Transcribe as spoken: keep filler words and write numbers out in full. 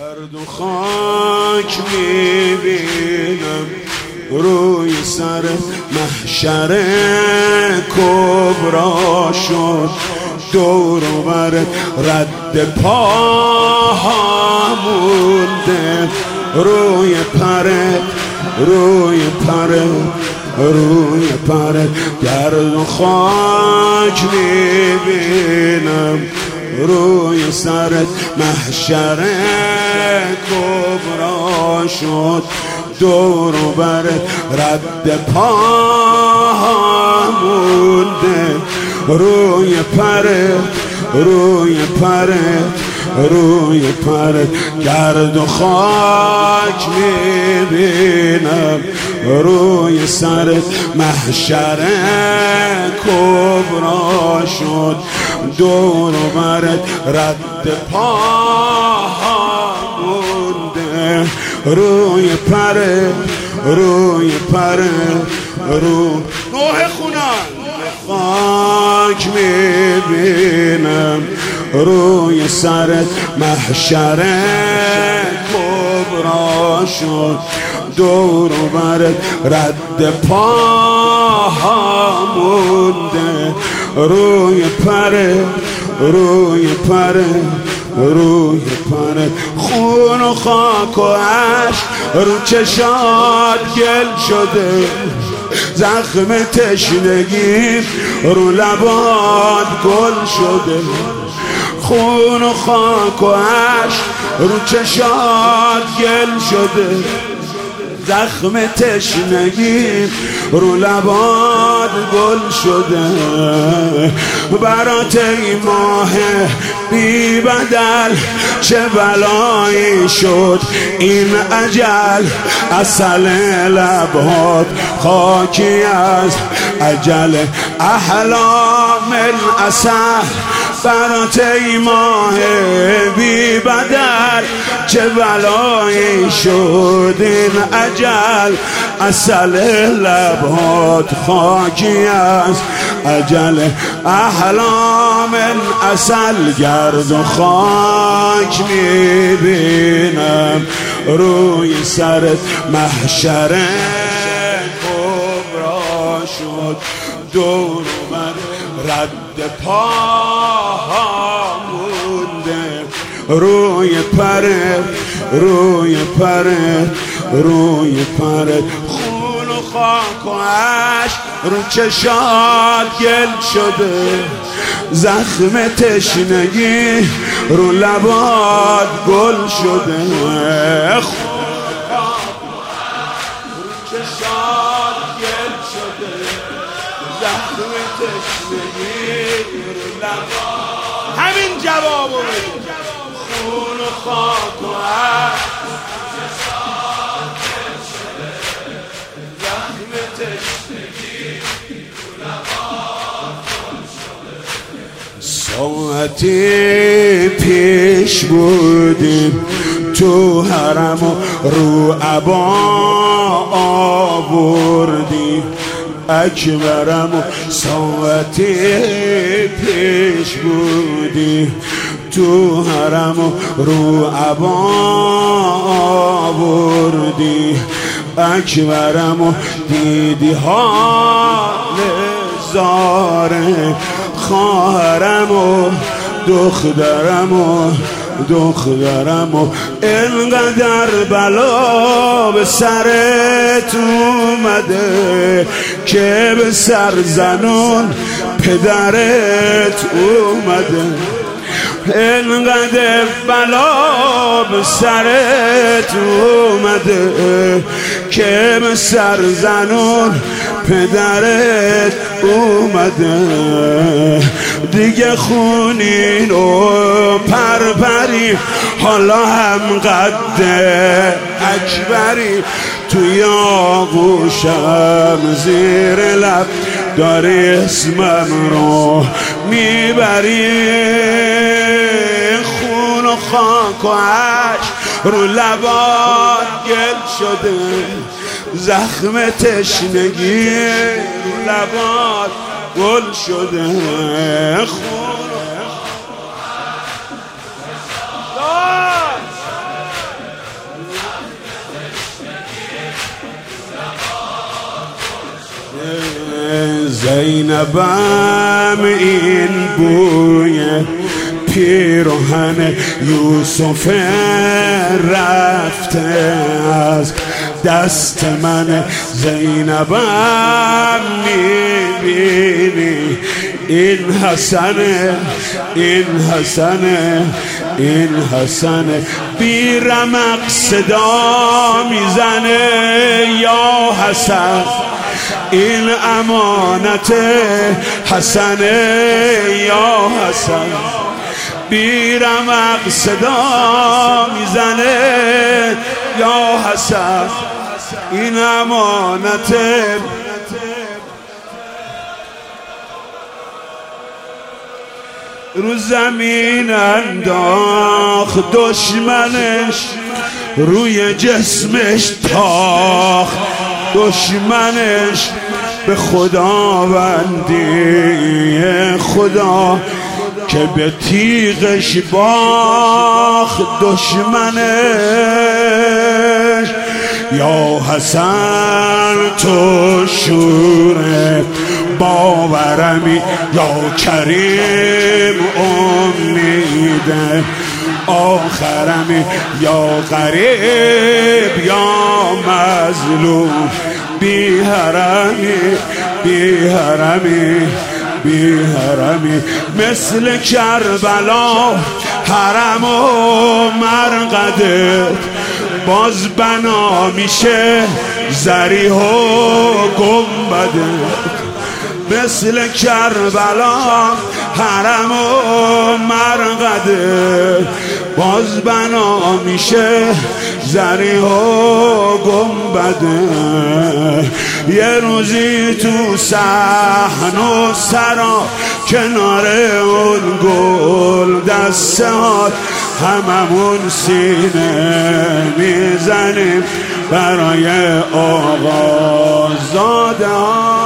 گرد و خاک میبینم روی سر محشر کبرا شد، دور و بر رد پاها مونده، روی پرت روی پرت روی پرت گرد و خاک میبینم روی سرت محشر کبرا شد، دور و برت رد پاها مونده، روی پرت روی پرت روی پرت گرد و خاک میبینم روی سرت محشر کبرا شد، دور و برت رد پاها مونده، روی پرت روی پرت رو نوح خونان خاک میبینم روی سرت محشر کبرا شد، دور و برت رد پاها مونده، روی پرت روی پرت روی پرت خون و خاک و عشق رو چشات گل شده، زخم تشنگی رو لبات گل شده، خون و خاک و عشق رو چشات گل شده، زخم تشنگی رو لبات گل شده، برات ای ماه بی بدل چه بلایی شد این اجل، عسل لبات خاکی از اجل احلام العسل، برات ای ماه بی بدل چه بلایی شد این اجل، عسل لبات خاکی از اجل احلام العسل، گرد و خاک میبینم روی سرت محشر کبرا شد، دور و بر رد پاها مونده، روی پرت روی پرت روی پرت خون و خاک و عشق رو چشات گل شده، زخم تشنگی رو لبات گل شده، خون و خاک و عشق رو چشات گل شده، زخم تشنگی رو لبات همین جوابو بده، خون و خاک و عشق زخم تشنگی رو لبات گل شده، ساعتی پیش بودیم تو حرم و رو عبا آوردیم اکبرم و ساعتی پیش بودیم تو حرم و رو عبا آوردی، اکبرم و دیدی حال زاره، خواهرم و دخترم و دخترم و اینقدر بلا به سرت اومده که به سر زنون پدرت اومده، اینقدر بلا به سرت اومده که به سر زنون پدرت اومده، دیگه خونین و پرپری حالا هم قد اکبری، توی آغوشم زیر لب داری اسمم رو میبری، خون و خاک و عشق رو لبات گل شده، زخم تشنگی رو لبات گل شده، خون زینبم این بوی پیراهن یوسف رفته از دست من. زینبم میبینی این حسنه، این حسنه، این حسنه، بی رمق صدا میزنه یا حسن، این امانت حسنه یا حسن، بی رمق صدا میزنه یا حسن، این امانت. رو زمین انداخت دشمنش، روی جسمش تاخت دشمنش، به خداوندی خدا که به تیغش باخت دشمنش. یا حسن تو شوره باورمی، یا کریم امیده آخرمی، یا غریب یا مظلوم، بی حرمی بی حرمی بی حرمی، مثل کربلا حرم و مرقدت باز بنا میشه ضریح و گنبدت، مثل کربلا حرم و مرقدت باز بنا میشه ضریح و گنبدت. یه روزی تو صحن و سرا کنار اون گل دستهات هممون سینه میزنیم برای آقا زاده ها.